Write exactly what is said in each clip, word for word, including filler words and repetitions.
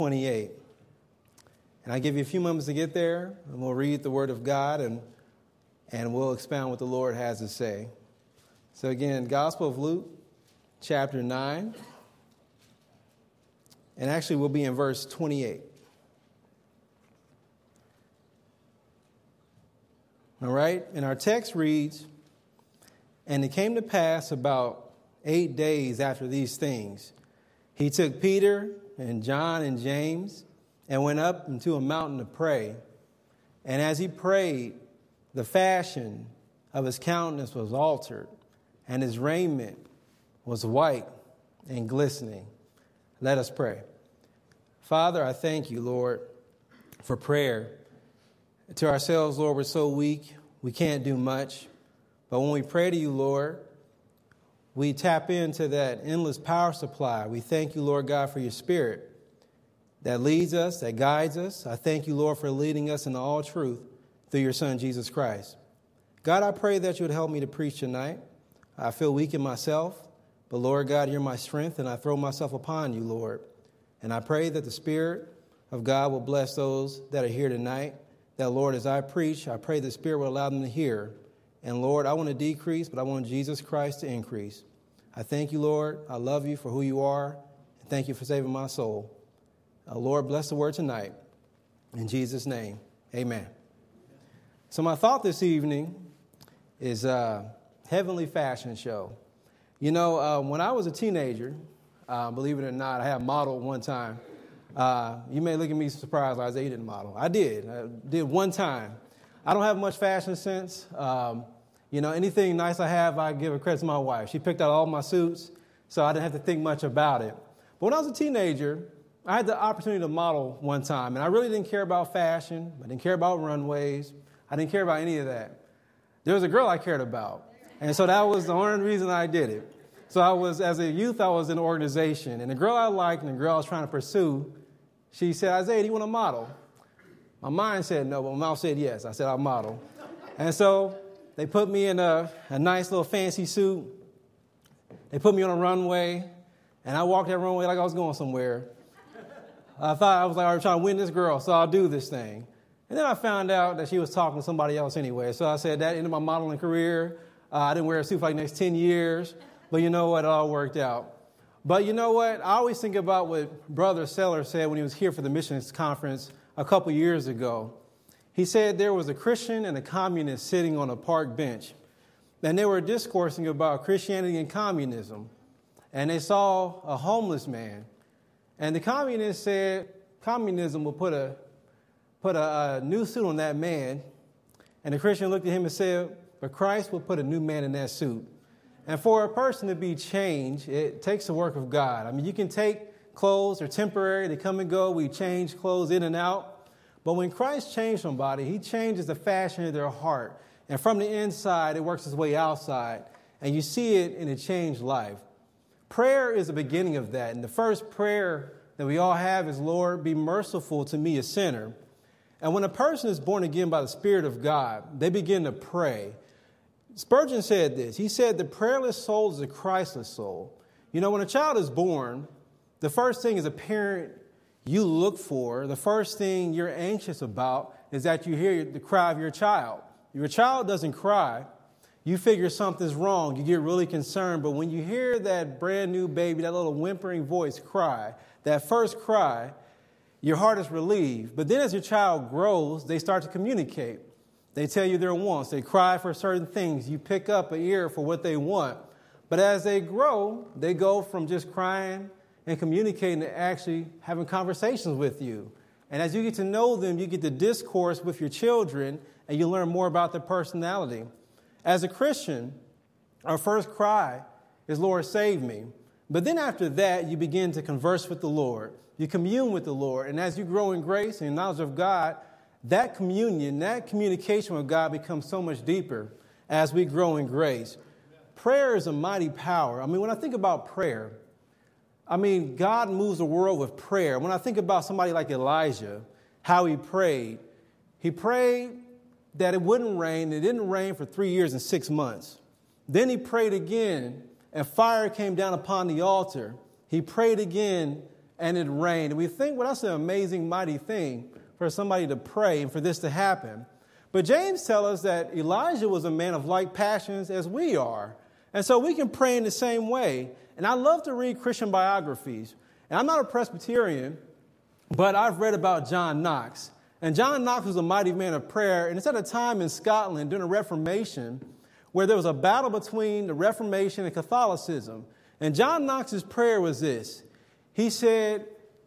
twenty-eight. And I give you a few moments to get there, and we'll read the Word of God, and, and we'll expound what the Lord has to say. So again, Gospel of Luke, chapter nine. And actually, we'll be in verse twenty-eight. All right? And our text reads, "And it came to pass about eight days after these things, he took Peter and John and James and went up into a mountain to pray. And as he prayed, the fashion of his countenance was altered, and his raiment was white and glistening." Let us pray. Father, I thank you, Lord, for prayer. To ourselves, Lord, we're so weak, we can't do much. But when we pray to you, Lord, we tap into that endless power supply. We thank you, Lord God, for your Spirit that leads us, that guides us. I thank you, Lord, for leading us into all truth through your Son, Jesus Christ. God, I pray that you would help me to preach tonight. I feel weak in myself, but Lord God, you're my strength, and I throw myself upon you, Lord. And I pray that the Spirit of God will bless those that are here tonight. That, Lord, as I preach, I pray the Spirit will allow them to hear. And, Lord, I want to decrease, but I want Jesus Christ to increase. I thank you, Lord. I love you for who you are. And thank you for saving my soul. Uh, Lord, bless the word tonight. In Jesus' name, amen. So my thought this evening is uh, Heavenly Fashion Show. You know, uh, when I was a teenager, uh, believe it or not, I had modeled one time. Uh, you may look at me surprised, like I said, you didn't model. I did. I did one time. I don't have much fashion sense. Um, you know, anything nice I have, I give a credit to my wife. She picked out all my suits, so I didn't have to think much about it. But when I was a teenager, I had the opportunity to model one time, and I really didn't care about fashion. I didn't care about runways. I didn't care about any of that. There was a girl I cared about, and so that was the only reason I did it. So I was, as a youth, I was in an organization, and the girl I liked and the girl I was trying to pursue, she said, "Isaiah, do you want to model?" My mind said no, but my mouth said yes. I said, "I'll model." And so they put me in a, a nice little fancy suit. They put me on a runway, and I walked that runway like I was going somewhere. I thought, I was like, I was trying to win this girl, so I'll do this thing. And then I found out that she was talking to somebody else anyway. So I said, that ended my modeling career. Uh, I didn't wear a suit for like the next ten years. But you know what? It all worked out. But you know what? I always think about what Brother Seller said when he was here for the missions conference a couple years ago. He said there was a Christian and a communist sitting on a park bench, and they were discoursing about Christianity and communism. And they saw a homeless man. And the communist said communism will put a put a, a new suit on that man. And the Christian looked at him and said, but Christ will put a new man in that suit. And for a person to be changed, it takes the work of God. I mean, you can take clothes, they're temporary, they come and go. We change clothes in and out. But when Christ changed somebody, he changes the fashion of their heart. And from the inside, it works its way outside. And you see it in a changed life. Prayer is the beginning of that. And the first prayer that we all have is, Lord, be merciful to me, a sinner. And when a person is born again by the Spirit of God, they begin to pray. Spurgeon said this. He said, the prayerless soul is a Christless soul. You know, when a child is born, the first thing as a parent you look for, the first thing you're anxious about is that you hear the cry of your child. If your child doesn't cry, you figure something's wrong. You get really concerned. But when you hear that brand new baby, that little whimpering voice cry, that first cry, your heart is relieved. But then as your child grows, they start to communicate. They tell you their wants. They cry for certain things. You pick up an ear for what they want. But as they grow, they go from just crying and communicating to actually having conversations with you. And as you get to know them, you get to discourse with your children, and you learn more about their personality. As a Christian, our first cry is, Lord, save me. But then after that, you begin to converse with the Lord. You commune with the Lord. And as you grow in grace and knowledge of God, that communion, that communication with God becomes so much deeper as we grow in grace. Prayer is a mighty power. I mean, when I think about prayer, I mean, God moves the world with prayer. When I think about somebody like Elijah, how he prayed, he prayed that it wouldn't rain. It didn't rain for three years and six months. Then he prayed again, and fire came down upon the altar. He prayed again, and it rained. And we think, well, that's an amazing, mighty thing for somebody to pray and for this to happen. But James tells us that Elijah was a man of like passions as we are. And so we can pray in the same way. And I love to read Christian biographies. And I'm not a Presbyterian, but I've read about John Knox. And John Knox was a mighty man of prayer. And it's at a time in Scotland during the Reformation where there was a battle between the Reformation and Catholicism. And John Knox's prayer was this. He said,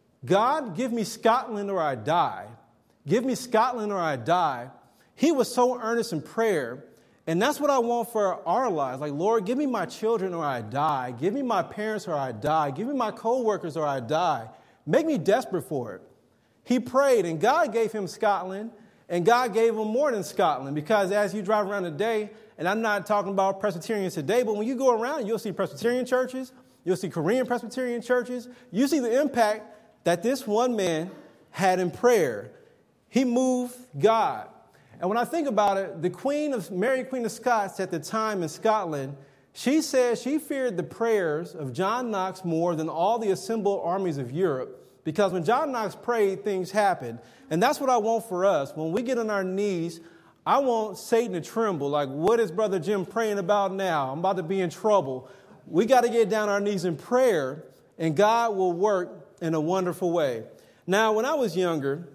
God, give me Scotland or I die. Give me Scotland or I die. He was so earnest in prayer. And that's what I want for our lives. Like, Lord, give me my children or I die. Give me my parents or I die. Give me my co-workers or I die. Make me desperate for it. He prayed, and God gave him Scotland, and God gave him more than Scotland. Because as you drive around today, and I'm not talking about Presbyterians today, but when you go around, you'll see Presbyterian churches. You'll see Korean Presbyterian churches. You see the impact that this one man had in prayer. He moved God. And when I think about it, the Queen of Mary, Queen of Scots at the time in Scotland, she said she feared the prayers of John Knox more than all the assembled armies of Europe. Because when John Knox prayed, things happened. And that's what I want for us. When we get on our knees, I want Satan to tremble. Like, what is Brother Jim praying about now? I'm about to be in trouble. We got to get down on our knees in prayer, and God will work in a wonderful way. Now, when I was younger,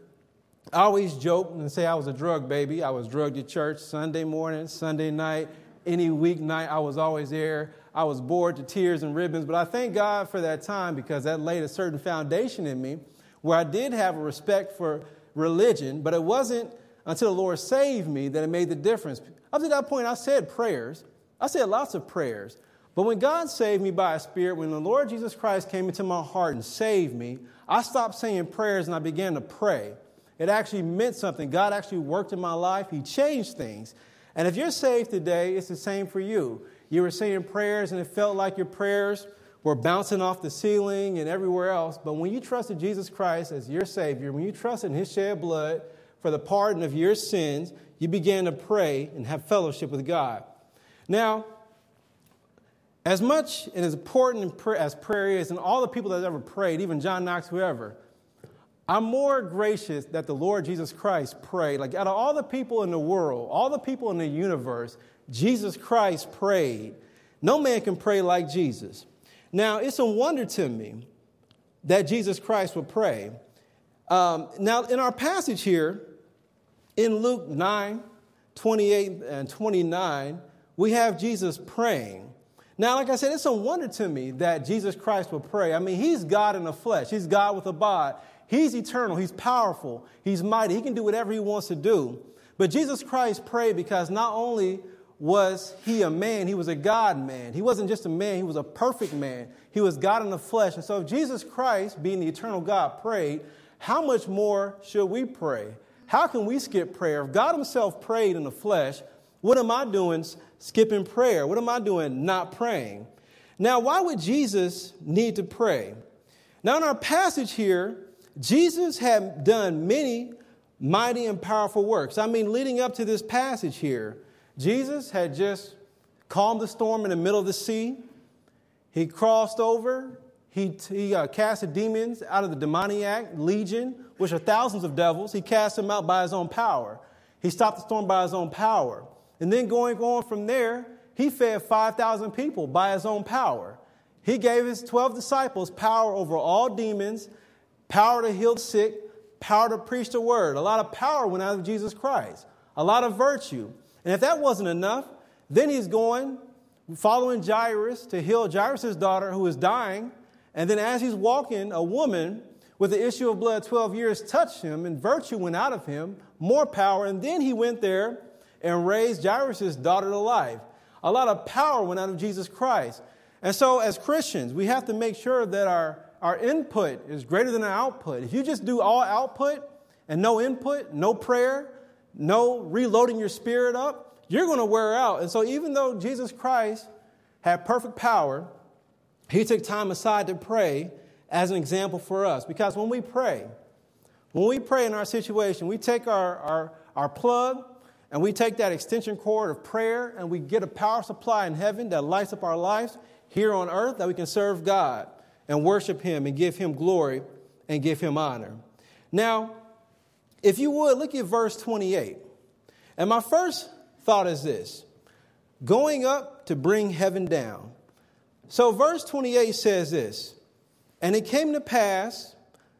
I always joke and say I was a drug baby. I was drugged at church Sunday morning, Sunday night, any weeknight. I was always there. I was bored to tears and ribbons. But I thank God for that time because that laid a certain foundation in me where I did have a respect for religion. But it wasn't until the Lord saved me that it made the difference. Up to that point, I said prayers. I said lots of prayers. But when God saved me by His Spirit, when the Lord Jesus Christ came into my heart and saved me, I stopped saying prayers and I began to pray. It actually meant something. God actually worked in my life. He changed things. And if you're saved today, it's the same for you. You were saying prayers and it felt like your prayers were bouncing off the ceiling and everywhere else. But when you trusted Jesus Christ as your Savior, when you trusted in His shed blood for the pardon of your sins, you began to pray and have fellowship with God. Now, as much and as important as prayer is, and all the people that have ever prayed, even John Knox, whoever, I'm more gracious that the Lord Jesus Christ prayed. Like, out of all the people in the world, all the people in the universe, Jesus Christ prayed. No man can pray like Jesus. Now, it's a wonder to me that Jesus Christ would pray. Um, now, in our passage here, in Luke nine, twenty-eight and twenty-nine, we have Jesus praying. Now, like I said, it's a wonder to me that Jesus Christ would pray. I mean, He's God in the flesh. He's God with a bod. He's eternal. He's powerful. He's mighty. He can do whatever He wants to do. But Jesus Christ prayed because not only was He a man, He was a God man. He wasn't just a man. He was a perfect man. He was God in the flesh. And so if Jesus Christ, being the eternal God, prayed, how much more should we pray? How can we skip prayer? If God Himself prayed in the flesh, what am I doing skipping prayer? What am I doing not praying? Now, why would Jesus need to pray? Now, in our passage here, Jesus had done many mighty and powerful works. I mean, leading up to this passage here, Jesus had just calmed the storm in the middle of the sea. He crossed over. He, he uh, cast the demons out of the demoniac legion, which are thousands of devils. He cast them out by His own power. He stopped the storm by His own power. And then going on from there, He fed five thousand people by His own power. He gave His twelve disciples power over all demons, power to heal the sick, power to preach the word. A lot of power went out of Jesus Christ. A lot of virtue. And if that wasn't enough, then He's going, following Jairus to heal Jairus' daughter who is dying. And then as He's walking, a woman with the issue of blood twelve years touched Him, and virtue went out of Him, more power. And then He went there and raised Jairus' daughter to life. A lot of power went out of Jesus Christ. And so as Christians, we have to make sure that our Our input is greater than our output. If you just do all output and no input, no prayer, no reloading your spirit up, you're going to wear out. And so even though Jesus Christ had perfect power, He took time aside to pray as an example for us. Because when we pray, when we pray in our situation, we take our, our, our plug and we take that extension cord of prayer and we get a power supply in heaven that lights up our lives here on earth that we can serve God. and worship him and give him glory and give him honor. Now, if you would, look at verse twenty-eight. And my first thought is this: going up to bring heaven down. So verse twenty-eight says this: and it came to pass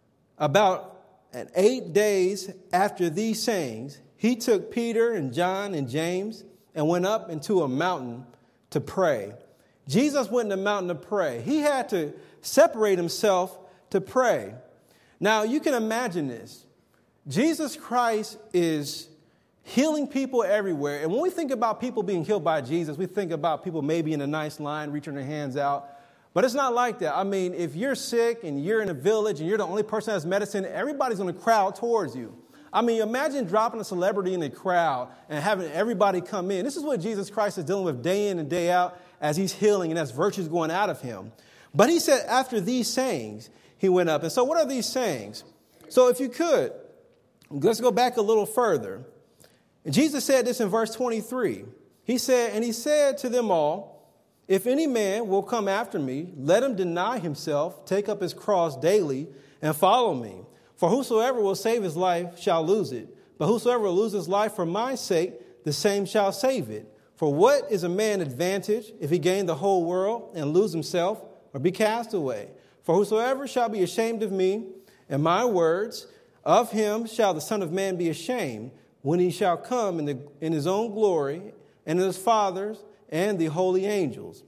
about eight days after these sayings, he took Peter and John and James and went up into a mountain to pray. Jesus went in the mountain to pray. He had to separate himself to pray. Now, you can imagine this. Jesus Christ is healing people everywhere. And when we think about people being healed by Jesus, we think about people maybe in a nice line, reaching their hands out. But it's not like that. I mean, if you're sick and you're in a village and you're the only person that has medicine, everybody's going to crowd towards you. I mean, imagine dropping a celebrity in the crowd and having everybody come in. This is what Jesus Christ is dealing with day in and day out as he's healing and as virtue's going out of him. But he said after these sayings, he went up. And so what are these sayings? So if you could, let's go back a little further. And Jesus said this in verse twenty-three. He said, and he said to them all, if any man will come after me, let him deny himself, take up his cross daily, and follow me. For whosoever will save his life shall lose it. But whosoever will lose his life for my sake, the same shall save it. For what is a man advantage if he gain the whole world and lose himself or be cast away? For whosoever shall be ashamed of me and my words, of him shall the Son of Man be ashamed when he shall come in, the, in his own glory and in his Father's and the holy angels.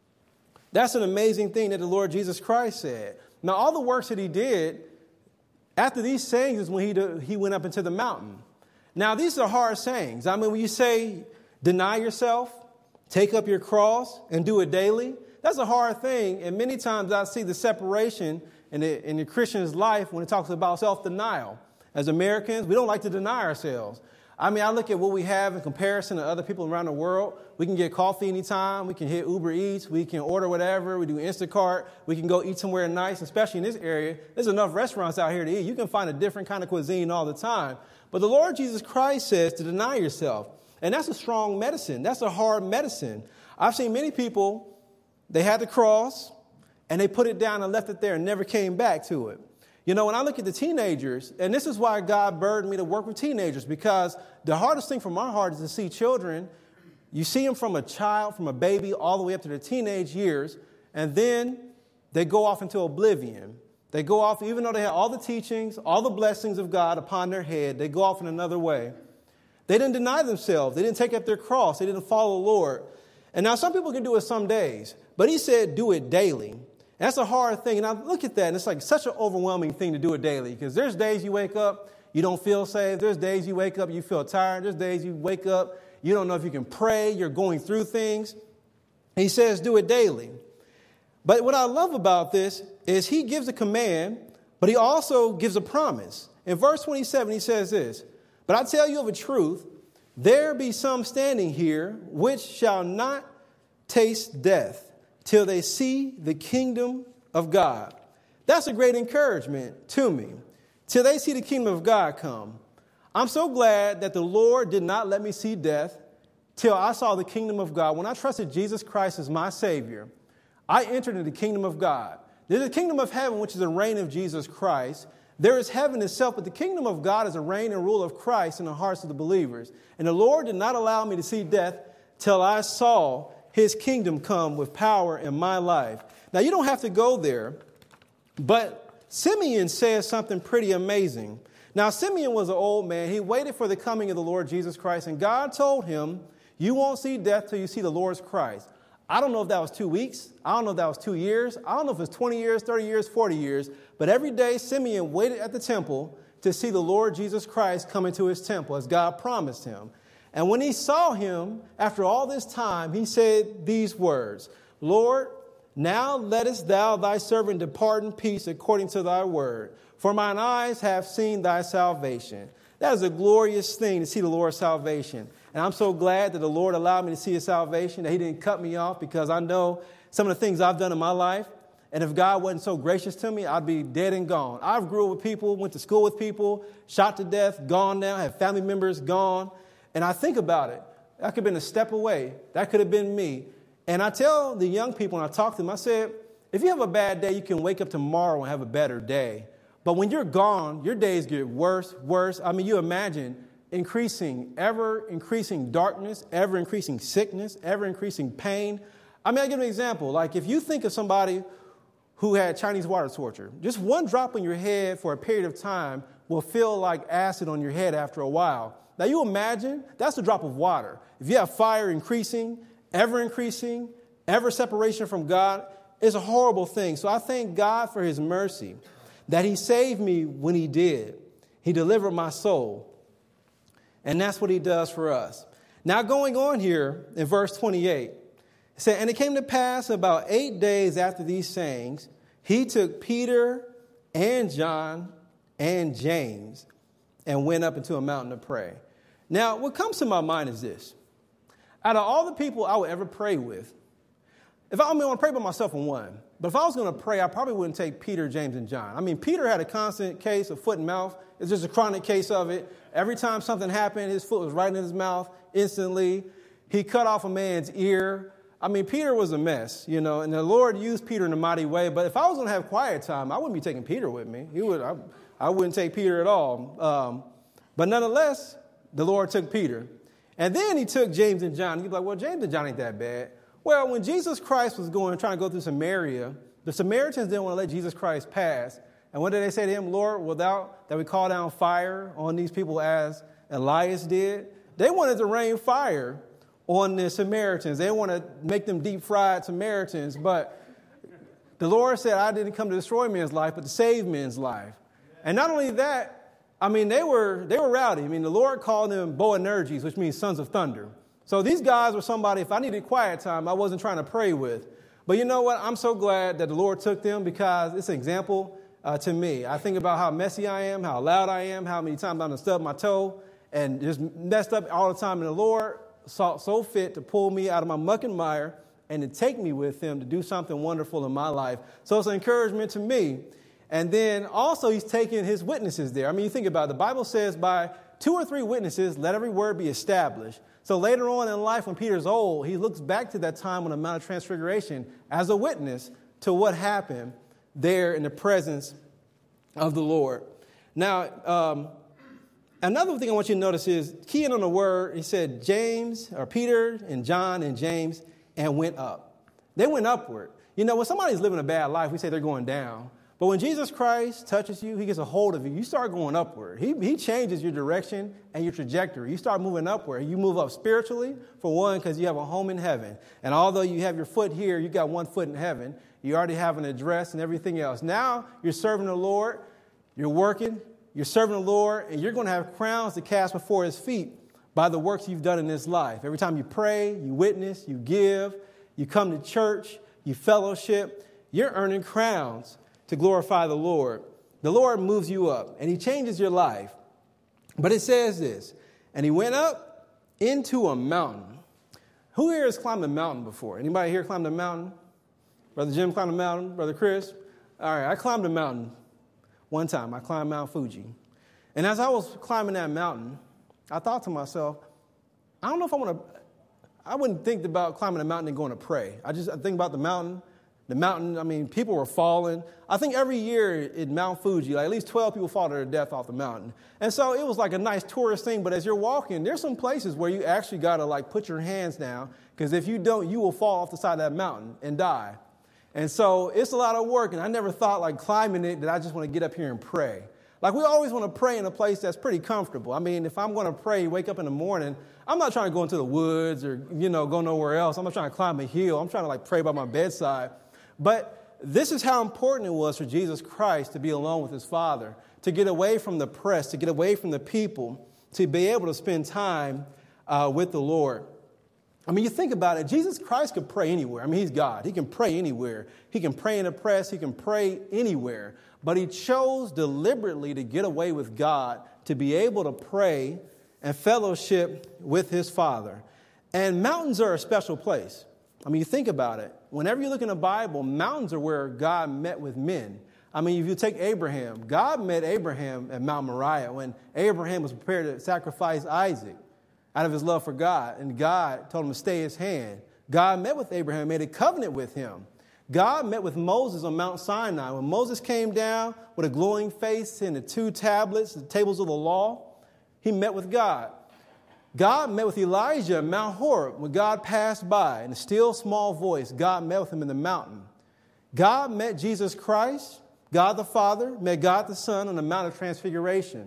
That's an amazing thing that the Lord Jesus Christ said. Now, all the works that he did, after these sayings is when he, do, he went up into the mountain. Now, these are hard sayings. I mean, when you say deny yourself, take up your cross, and do it daily, that's a hard thing. And many times I see the separation in the, in the Christian's life when it talks about self-denial. As Americans, we don't like to deny ourselves. I mean, I look at what we have in comparison to other people around the world. We can get coffee anytime. We can hit Uber Eats. We can order whatever. We do Instacart. We can go eat somewhere nice, especially in this area. There's enough restaurants out here to eat. You can find a different kind of cuisine all the time. But the Lord Jesus Christ says to deny yourself. And that's a strong medicine. That's a hard medicine. I've seen many people, they had the cross, and they put it down and left it there and never came back to it. You know, when I look at the teenagers, and this is why God burdened me to work with teenagers, because the hardest thing from my heart is to see children. You see them from a child, from a baby, all the way up to their teenage years, and then they go off into oblivion. They go off, even though they have all the teachings, all the blessings of God upon their head, they go off in another way. They didn't deny themselves. They didn't take up their cross. They didn't follow the Lord. And now some people can do it some days, but he said do it daily. That's a hard thing. And I look at that, and it's like such an overwhelming thing to do it daily, because there's days you wake up, you don't feel saved. There's days you wake up, you feel tired. There's days you wake up, you don't know if you can pray. You're going through things. He says do it daily. But what I love about this is he gives a command, but he also gives a promise. In verse twenty-seven, he says this, but I tell you of a truth, there be some standing here which shall not taste death till they see the kingdom of God. That's a great encouragement to me. Till they see the kingdom of God come. I'm so glad that the Lord did not let me see death till I saw the kingdom of God. When I trusted Jesus Christ as my Savior, I entered into the kingdom of God. There's a kingdom of heaven, which is the reign of Jesus Christ. There is heaven itself, but the kingdom of God is a reign and rule of Christ in the hearts of the believers. And the Lord did not allow me to see death till I saw his kingdom come with power in my life. Now, you don't have to go there, but Simeon says something pretty amazing. Now, Simeon was an old man. He waited for the coming of the Lord Jesus Christ, and God told him, you won't see death till you see the Lord's Christ. I don't know if that was two weeks. I don't know if that was two years. I don't know if it was twenty years, thirty years, forty years. But every day, Simeon waited at the temple to see the Lord Jesus Christ come into his temple, as God promised him. And when he saw him, after all this time, he said these words, Lord, now lettest thou thy servant depart in peace according to thy word. For mine eyes have seen thy salvation. That is a glorious thing to see the Lord's salvation. And I'm so glad that the Lord allowed me to see his salvation, that he didn't cut me off, because I know some of the things I've done in my life. And if God wasn't so gracious to me, I'd be dead and gone. I've grew up with people, went to school with people, shot to death, gone now, have family members gone. And I think about it. That could have been a step away. That could have been me. And I tell the young people, when I talk to them, I said, if you have a bad day, you can wake up tomorrow and have a better day. But when you're gone, your days get worse, worse. I mean, you imagine increasing, ever increasing darkness, ever increasing sickness, ever increasing pain. I mean, I'll give an example. Like if you think of somebody who had Chinese water torture, just one drop on your head for a period of time will feel like acid on your head after a while. Now you imagine that's a drop of water. If you have fire increasing, ever increasing, ever separation from God, it's a horrible thing. So I thank God for his mercy that he saved me when he did. He delivered my soul. And that's what he does for us. Now going on here in verse twenty-eight, it said, and it came to pass about eight days after these sayings, he took Peter and John and James and went up into a mountain to pray. Now, what comes to my mind is this. Out of all the people I would ever pray with, if I, I mean, I want to pray by myself in one, but if I was going to pray, I probably wouldn't take Peter, James, and John. I mean, Peter had a constant case of foot and mouth. It's just a chronic case of it. Every time something happened, his foot was right in his mouth instantly. He cut off a man's ear. I mean, Peter was a mess, you know, and the Lord used Peter in a mighty way. But if I was going to have quiet time, I wouldn't be taking Peter with me. He would, I, I wouldn't take Peter at all. Um, but nonetheless, the Lord took Peter. And then he took James and John. You'd be like, well, James and John ain't that bad. Well, when Jesus Christ was going, trying to go through Samaria, the Samaritans didn't want to let Jesus Christ pass. And what did they say to him? Lord, without that we call down fire on these people as Elias did? They wanted to rain fire on the Samaritans. They want to make them deep-fried Samaritans. But the Lord said, I didn't come to destroy men's life, but to save men's life. And not only that, I mean, they were they were rowdy. I mean, the Lord called them Boanerges, which means sons of thunder. So these guys were somebody, if I needed quiet time, I wasn't trying to pray with. But you know what? I'm so glad that the Lord took them because it's an example uh, to me. I think about how messy I am, how loud I am, how many times I'm stubbed my toe and just messed up all the time. And the Lord saw so fit to pull me out of my muck and mire and to take me with him to do something wonderful in my life. So it's an encouragement to me. And then also he's taking his witnesses there. I mean, you think about it. The Bible says by two or three witnesses, let every word be established. So later on in life, when Peter's old, he looks back to that time on the Mount of Transfiguration as a witness to what happened there in the presence of the Lord. Now, um, another thing I want you to notice is, key in on the word, he said James, or Peter and John and James, and went up. They went upward. You know, when somebody's living a bad life, we say they're going down. But when Jesus Christ touches you, he gets a hold of you, you start going upward. He, he changes your direction and your trajectory. You start moving upward. You move up spiritually, for one, because you have a home in heaven. And although you have your foot here, you got one foot in heaven. You already have an address and everything else. Now you're serving the Lord. You're working. You're serving the Lord. And you're going to have crowns to cast before his feet by the works you've done in this life. Every time you pray, you witness, you give, you come to church, you fellowship, you're earning crowns to glorify the Lord. The Lord moves you up and he changes your life. But it says this, and he went up into a mountain. Who here has climbed a mountain before? Anybody here climbed a mountain? Brother Jim climbed a mountain? Brother Chris? All right, I climbed a mountain one time. I climbed Mount Fuji. And as I was climbing that mountain, I thought to myself, I don't know if I want to, I wouldn't think about climbing a mountain and going to pray. I just I think about the mountain. The mountain, I mean, people were falling. I think every year in Mount Fuji, like at least twelve people fall to their death off the mountain. And so it was like a nice tourist thing. But as you're walking, there's some places where you actually got to like put your hands down. Because if you don't, you will fall off the side of that mountain and die. And so it's a lot of work. And I never thought like climbing it that I just want to get up here and pray. Like we always want to pray in a place that's pretty comfortable. I mean, if I'm going to pray, wake up in the morning, I'm not trying to go into the woods or, you know, go nowhere else. I'm not trying to climb a hill. I'm trying to like pray by my bedside. But this is how important it was for Jesus Christ to be alone with his Father, to get away from the press, to get away from the people, to be able to spend time uh, with the Lord. I mean, you think about it, Jesus Christ could pray anywhere. I mean, he's God. He can pray anywhere. He can pray in the press. He can pray anywhere. But he chose deliberately to get away with God, to be able to pray and fellowship with his Father. And mountains are a special place. I mean, you think about it. Whenever you look in the Bible, mountains are where God met with men. I mean, if you take Abraham, God met Abraham at Mount Moriah when Abraham was prepared to sacrifice Isaac out of his love for God. And God told him to stay his hand. God met with Abraham, made a covenant with him. God met with Moses on Mount Sinai. When Moses came down with a glowing face and the two tablets, the tables of the law, he met with God. God met with Elijah at Mount Horeb when God passed by. In a still small voice, God met with him in the mountain. God met Jesus Christ, God the Father, met God the Son on the Mount of Transfiguration.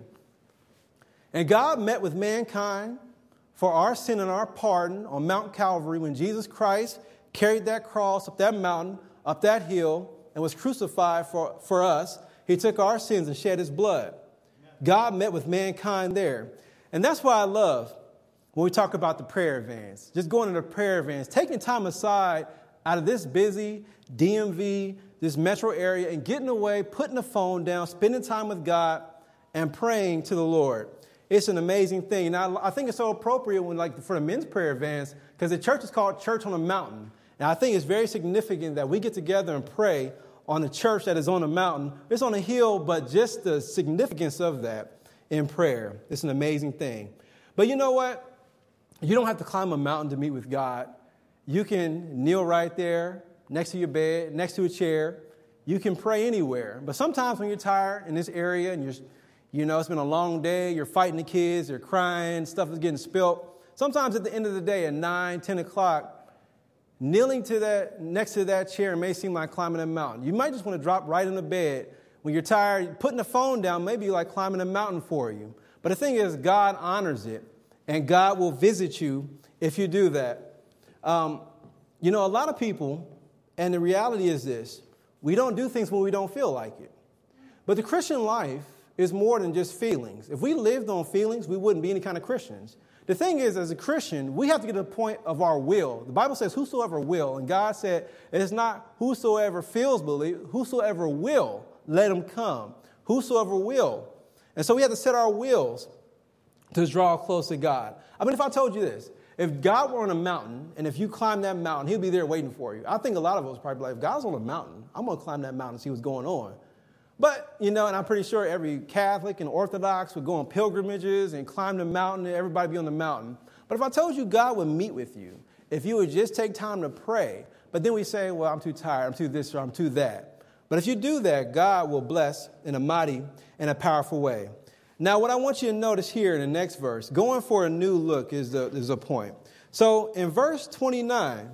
And God met with mankind for our sin and our pardon on Mount Calvary when Jesus Christ carried that cross up that mountain, up that hill, and was crucified for, for us. He took our sins and shed his blood. God met with mankind there. And that's why I love when we talk about the prayer advance, just going to the prayer advance, taking time aside out of this busy D M V, this metro area, and getting away, putting the phone down, spending time with God, and praying to the Lord. It's an amazing thing. And I, I think it's so appropriate when, like, for the men's prayer advance, because the church is called Church on a Mountain. And I think it's very significant that we get together and pray on a church that is on a mountain. It's on a hill, but just the significance of that in prayer. It's an amazing thing. But you know what? You don't have to climb a mountain to meet with God. You can kneel right there next to your bed, next to a chair. You can pray anywhere. But sometimes when you're tired in this area and you're, you know, it's been a long day, you're fighting the kids, you're crying, stuff is getting spilt. Sometimes at the end of the day at nine, ten o'clock, kneeling to that next to that chair may seem like climbing a mountain. You might just want to drop right in the bed. When you're tired, putting the phone down may be like climbing a mountain for you. But the thing is, God honors it. And God will visit you if you do that. Um, you know, a lot of people, and the reality is this, we don't do things when we don't feel like it. But the Christian life is more than just feelings. If we lived on feelings, we wouldn't be any kind of Christians. The thing is, as a Christian, we have to get to the point of our will. The Bible says, whosoever will. And God said, it's not whosoever feels believe, whosoever will, let him come. Whosoever will. And so we have to set our wills to draw close to God. I mean, if I told you this, if God were on a mountain, and if you climb that mountain, he'll be there waiting for you. I think a lot of us would probably be like, if God's on a mountain, I'm going to climb that mountain and see what's going on. But, you know, and I'm pretty sure every Catholic and Orthodox would go on pilgrimages and climb the mountain and everybody be on the mountain. But if I told you God would meet with you, if you would just take time to pray, but then we say, well, I'm too tired, I'm too this, or I'm too that. But if you do that, God will bless in a mighty and a powerful way. Now, what I want you to notice here in the next verse, going for a new look is the, is the point. So in verse twenty-nine,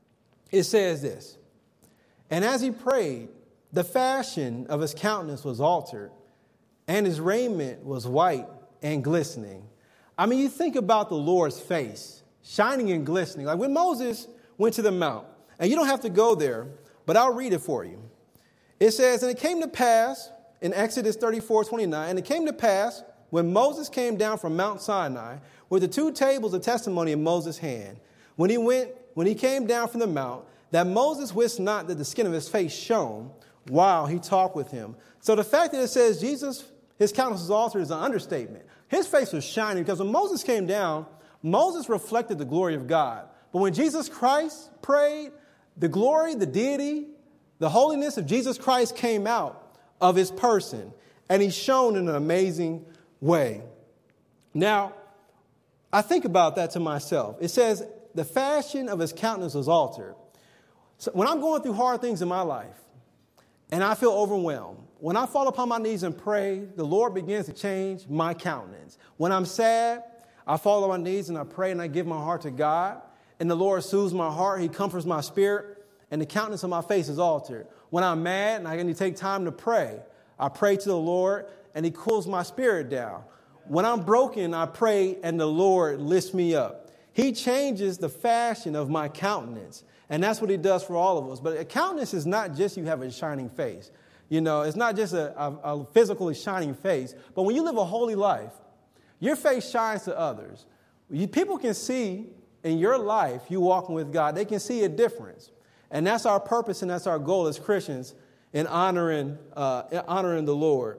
it says this, and as he prayed, the fashion of his countenance was altered, and his raiment was white and glistening. I mean, you think about the Lord's face, shining and glistening. Like when Moses went to the mount, and you don't have to go there, but I'll read it for you. It says, and it came to pass, in Exodus thirty-four twenty-nine, and it came to pass when Moses came down from Mount Sinai with the two tables of testimony in Moses' hand, when he went, when he came down from the mount, that Moses wist not that the skin of his face shone while he talked with him. So the fact that it says Jesus, his countenance was altered is an understatement. His face was shining because when Moses came down, Moses reflected the glory of God. But when Jesus Christ prayed, the glory, the deity, the holiness of Jesus Christ came out of his person, and he shone in an amazing way. Now, I think about that to myself. It says the fashion of his countenance was altered. So when I'm going through hard things in my life and I feel overwhelmed, when I fall upon my knees and pray, the Lord begins to change my countenance. When I'm sad, I fall on my knees and I pray and I give my heart to God, and the Lord soothes my heart. He comforts my spirit, and the countenance of my face is altered. When I'm mad and I need to take time to pray, I pray to the Lord and he cools my spirit down. When I'm broken, I pray and the Lord lifts me up. He changes the fashion of my countenance. And that's what he does for all of us. But a countenance is not just you have a shining face. You know, it's not just a, a, a physically shining face. But when you live a holy life, your face shines to others. You, people can see in your life you walking with God. They can see a difference. And that's our purpose and that's our goal as Christians in honoring, uh, in honoring the Lord.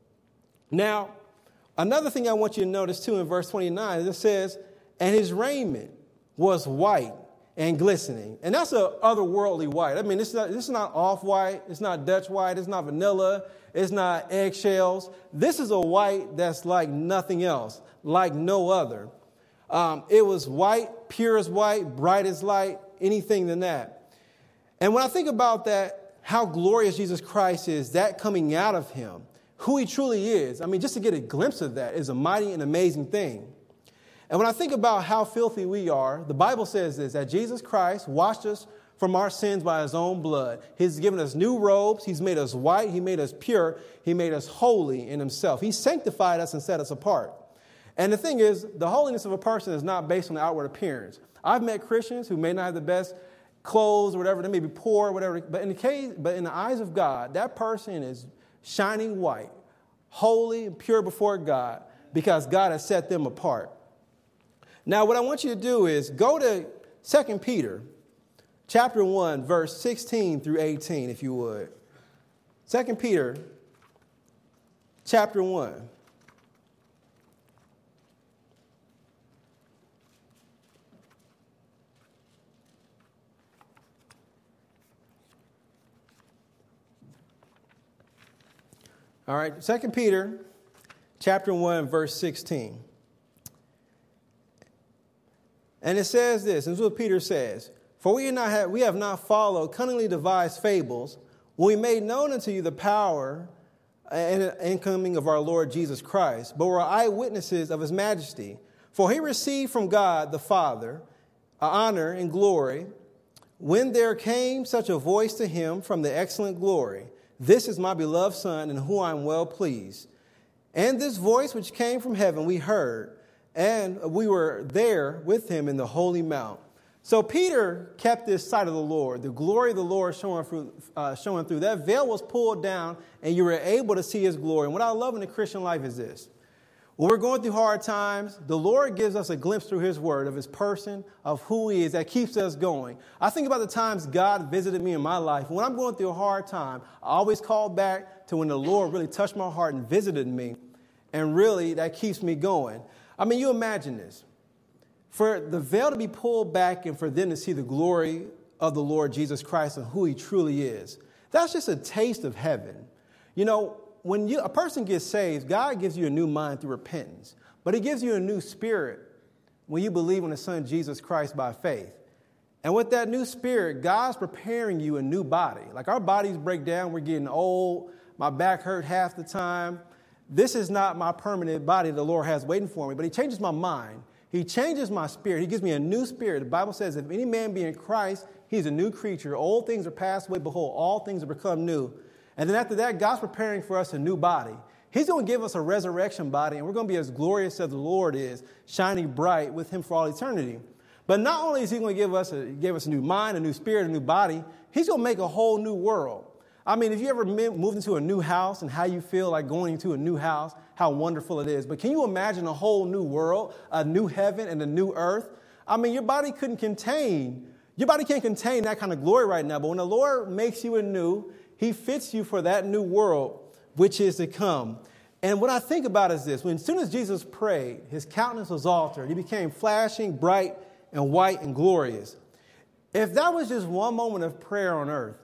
Now, another thing I want you to notice too in verse twenty-nine, it says, and his raiment was white and glistening. And that's a otherworldly white. I mean, this is not, this is not off-white. It's not Dutch white. It's not vanilla. It's not eggshells. This is a white that's like nothing else, like no other. Um, it was white, pure as white, bright as light, anything than that. And when I think about that, how glorious Jesus Christ is, that coming out of him, who he truly is, I mean, just to get a glimpse of that is a mighty and amazing thing. And when I think about how filthy we are, the Bible says this, that Jesus Christ washed us from our sins by his own blood. He's given us new robes. He's made us white. He made us pure. He made us holy in himself. He sanctified us and set us apart. And the thing is, the holiness of a person is not based on the outward appearance. I've met Christians who may not have the best clothes or whatever. They may be poor or whatever. But in the case, but in the eyes of God, that person is shining white, holy and pure before God because God has set them apart. Now, what I want you to do is go to Second Peter chapter one, verse sixteen through eighteen, if you would. Second Peter chapter one. All right, Second Peter chapter one, verse sixteen. And it says this, this is what Peter says, For we, not have, we have not followed cunningly devised fables, when we made known unto you the power and incoming of our Lord Jesus Christ, but were eyewitnesses of his majesty. For he received from God the Father honor and glory, when there came such a voice to him from the excellent glory, This is my beloved Son, in whom I am well pleased. And this voice which came from heaven we heard, and we were there with him in the holy mount. So Peter kept this sight of the Lord, the glory of the Lord showing through, uh, showing through. That veil was pulled down, and you were able to see his glory. And what I love in the Christian life is this. When we're going through hard times, the Lord gives us a glimpse through his word of his person, of who he is, that keeps us going. I think about the times God visited me in my life. When I'm going through a hard time, I always call back to when the Lord really touched my heart and visited me. And really, that keeps me going. I mean, you imagine this. For the veil to be pulled back and for them to see the glory of the Lord Jesus Christ and who he truly is, that's just a taste of heaven. You know, when you, a person gets saved, God gives you a new mind through repentance. But he gives you a new spirit when you believe in the Son Jesus Christ by faith. And with that new spirit, God's preparing you a new body. Like our bodies break down, we're getting old, my back hurt half the time. This is not my permanent body the Lord has waiting for me, but he changes my mind. He changes my spirit. He gives me a new spirit. The Bible says, if any man be in Christ, he's a new creature. Old things are passed away. Behold, all things have become new. And then after that, God's preparing for us a new body. He's going to give us a resurrection body, and we're going to be as glorious as the Lord is, shining bright with him for all eternity. But not only is he going to give us a, give us a new mind, a new spirit, a new body, he's going to make a whole new world. I mean, if you ever moved into a new house and how you feel like going into a new house, how wonderful it is. But can you imagine a whole new world, a new heaven and a new earth? I mean, your body couldn't contain, your body can't contain that kind of glory right now. But when the Lord makes you anew, he fits you for that new world, which is to come. And what I think about is this. When as soon as Jesus prayed, his countenance was altered. He became flashing, bright, and white and glorious. If that was just one moment of prayer on earth,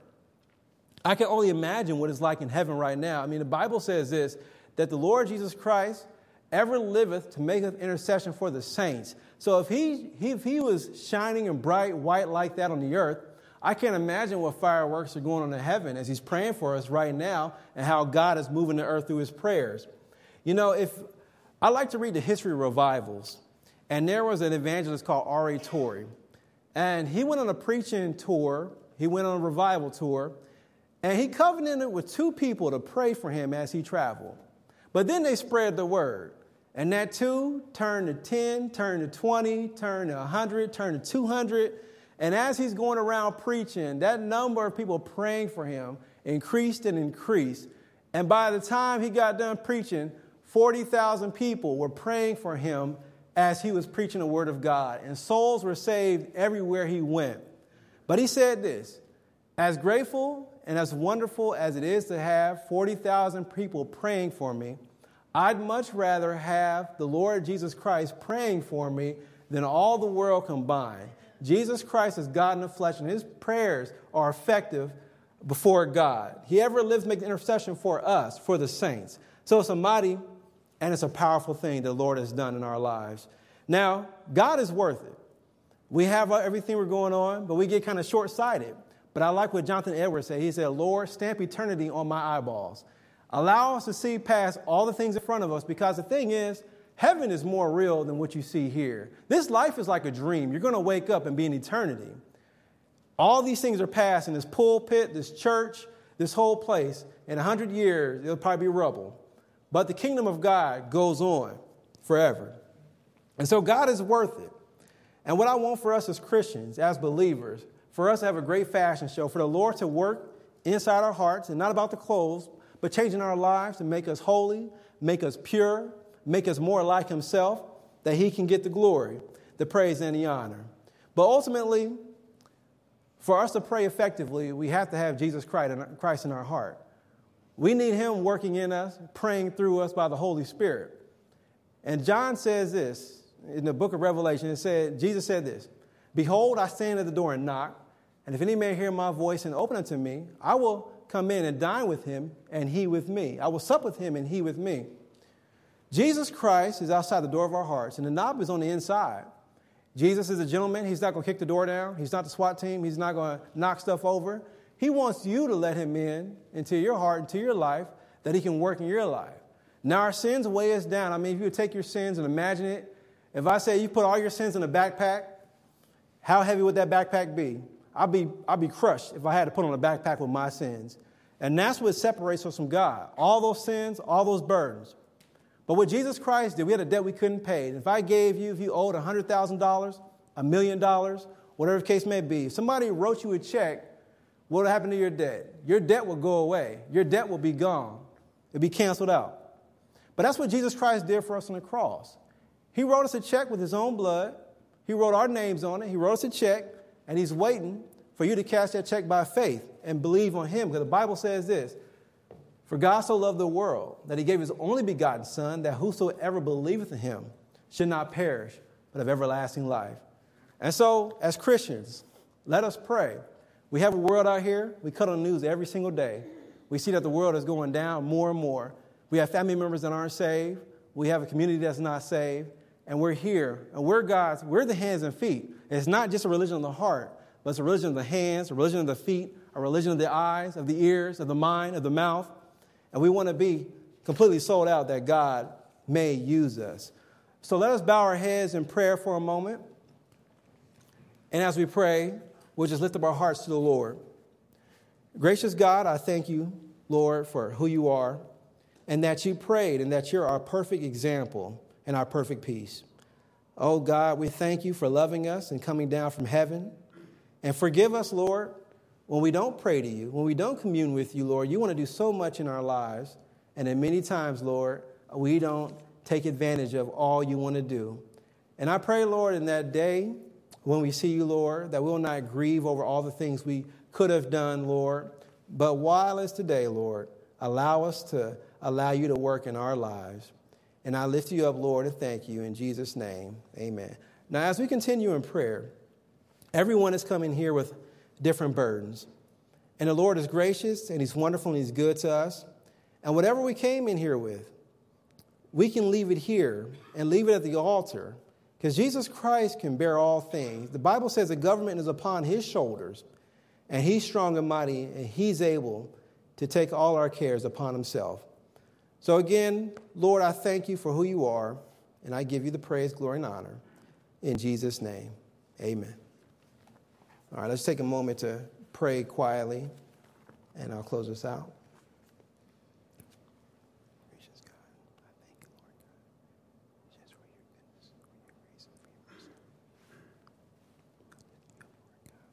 I can only imagine what it's like in heaven right now. I mean, the Bible says this, that the Lord Jesus Christ ever liveth to make an intercession for the saints. So if he, he, if he was shining and bright white like that on the earth, I can't imagine what fireworks are going on in heaven as he's praying for us right now and how God is moving the earth through his prayers. You know, if I like to read the history of revivals, and there was an evangelist called R A Torrey, and he went on a preaching tour. He went on a revival tour. And he covenanted with two people to pray for him as he traveled. But then they spread the word. And that two turned to ten, turned to twenty, turned to one hundred, turned to two hundred. And as he's going around preaching, that number of people praying for him increased and increased. And by the time he got done preaching, forty thousand people were praying for him as he was preaching the word of God. And souls were saved everywhere he went. But he said this, as grateful and as wonderful as it is to have forty thousand people praying for me, I'd much rather have the Lord Jesus Christ praying for me than all the world combined. Jesus Christ is God in the flesh, and his prayers are effective before God. He ever lives to make intercession for us, for the saints. So it's a mighty and it's a powerful thing the Lord has done in our lives. Now, God is worth it. We have everything we're going on, but we get kind of short-sighted. But I like what Jonathan Edwards said. He said, Lord, stamp eternity on my eyeballs. Allow us to see past all the things in front of us, because the thing is, heaven is more real than what you see here. This life is like a dream. You're going to wake up and be in eternity. All these things are past in this pulpit, this church, this whole place. In a hundred years, it'll probably be rubble. But the kingdom of God goes on forever. And so God is worth it. And what I want for us as Christians, as believers, for us to have a great fashion show, for the Lord to work inside our hearts, and not about the clothes, but changing our lives to make us holy, make us pure, make us more like himself, that he can get the glory, the praise, and the honor. But ultimately, for us to pray effectively, we have to have Jesus Christ in our heart. We need him working in us, praying through us by the Holy Spirit. And John says this in the book of Revelation. It said, Jesus said this, behold, I stand at the door and knock, and if any man hear my voice and open unto me, I will come in and dine with him, and he with me. I will sup with him, and he with me. Jesus Christ is outside the door of our hearts, and the knob is on the inside. Jesus is a gentleman. He's not going to kick the door down. He's not the SWAT team. He's not going to knock stuff over. He wants you to let him in into your heart, into your life, that he can work in your life. Now, our sins weigh us down. I mean, if you would take your sins and imagine it, if I say you put all your sins in a backpack, how heavy would that backpack be? I'd be, I'd be crushed if I had to put on a backpack with my sins. And that's what separates us from God. All those sins, all those burdens. But what Jesus Christ did, we had a debt we couldn't pay. And if I gave you, if you owed one hundred thousand dollars, a million dollars, whatever the case may be, if somebody wrote you a check, what would happen to your debt? Your debt will go away. Your debt will be gone. It'll be canceled out. But that's what Jesus Christ did for us on the cross. He wrote us a check with his own blood. He wrote our names on it. He wrote us a check, and he's waiting for you to cash that check by faith and believe on him. Because the Bible says this, for God so loved the world that he gave his only begotten Son, that whosoever believeth in him should not perish, but have everlasting life. And so, as Christians, let us pray. We have a world out here. We cut on the news every single day. We see that the world is going down more and more. We have family members that aren't saved. We have a community that's not saved. And we're here. And we're God's. We're the hands and feet. It's not just a religion of the heart, but it's a religion of the hands, a religion of the feet, a religion of the eyes, of the ears, of the mind, of the mouth. And we want to be completely sold out that God may use us. So let us bow our heads in prayer for a moment. And as we pray, we'll just lift up our hearts to the Lord. Gracious God, I thank you, Lord, for who you are, and that you prayed, and that you're our perfect example and our perfect peace. Oh, God, we thank you for loving us and coming down from heaven. And forgive us, Lord, when we don't pray to you, when we don't commune with you, Lord. You want to do so much in our lives. And then many times, Lord, we don't take advantage of all you want to do. And I pray, Lord, in that day when we see you, Lord, that we will not grieve over all the things we could have done, Lord. But while it's today, Lord, allow us to allow you to work in our lives. And I lift you up, Lord, and thank you in Jesus' name. Amen. Now, as we continue in prayer, everyone is coming here with different burdens. And the Lord is gracious, and he's wonderful, and he's good to us. And whatever we came in here with, we can leave it here and leave it at the altar, because Jesus Christ can bear all things. The Bible says the government is upon his shoulders, and he's strong and mighty, and he's able to take all our cares upon himself. So again, Lord, I thank you for who you are, and I give you the praise, glory, and honor. In Jesus' name, amen. All right, let's take a moment to pray quietly, and I'll close this out. Gracious God, I thank you, Lord God, just for your goodness, for your grace, and for your mercy. God, lift me up, Lord God.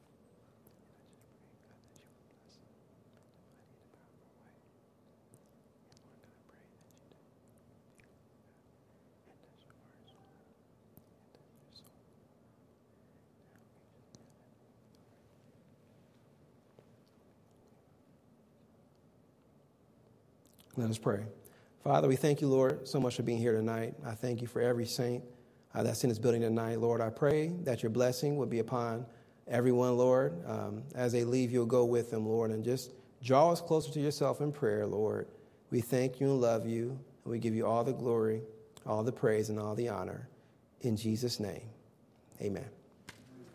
And let us pray. Father, we thank you, Lord, so much for being here tonight. I thank you for every saint uh, that's in this building tonight. Lord, I pray that your blessing would be upon everyone, Lord. Um, as they leave, you'll go with them, Lord, and just draw us closer to yourself in prayer, Lord. We thank you and love you, and we give you all the glory, all the praise, and all the honor. In Jesus' name, amen.